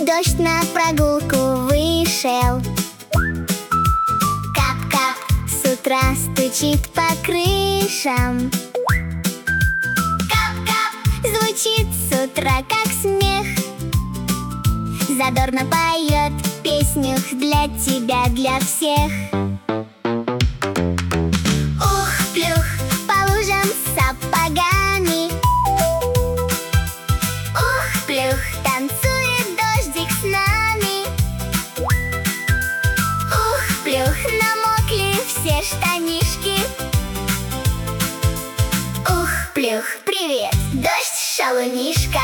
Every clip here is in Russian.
Дождь на прогулку вышел. Кап-кап с утра стучит по крышам. Кап-кап звучит с утра, как смех. Задорно поет песню для тебя, для всех. Ух-плюх по лужам с сапогами. Ух-плюх танцует дождик с нами. Ух-плюх намокли все штанишки. Ух-плюх, привет, дождь, шалунишка.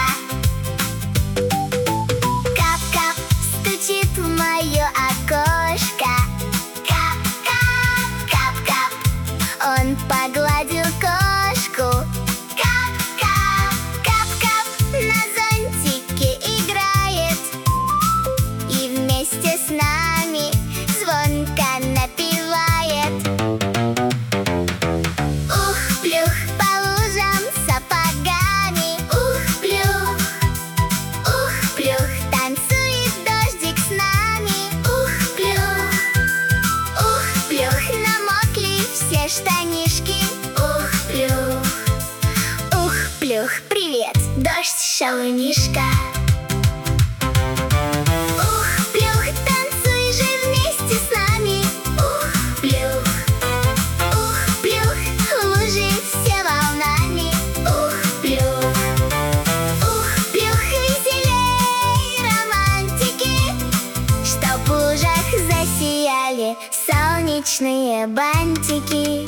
Кап-кап стучит в мое окошко. Кап-кап, кап-кап, он погладил кошку. Кап-кап, кап-кап, на зонтике играет и вместе с нами звонко напевает. Ух-плюх по лужам с сапогами. Ух-плюх, ух-плюх танцует дождик с нами. Ух-плюх, ух-плюх намокли все штанишки. Ух-плюх, ух-плюх, привет, дождь, шалунишка. Ух-плюх, танцуй же вместе с нами. Ух-плюх, ух-плюх, лужи все волнами. Ух-плюх, ух-плюх, веселей романтики, чтоб в лужах засияли солнечные бантики.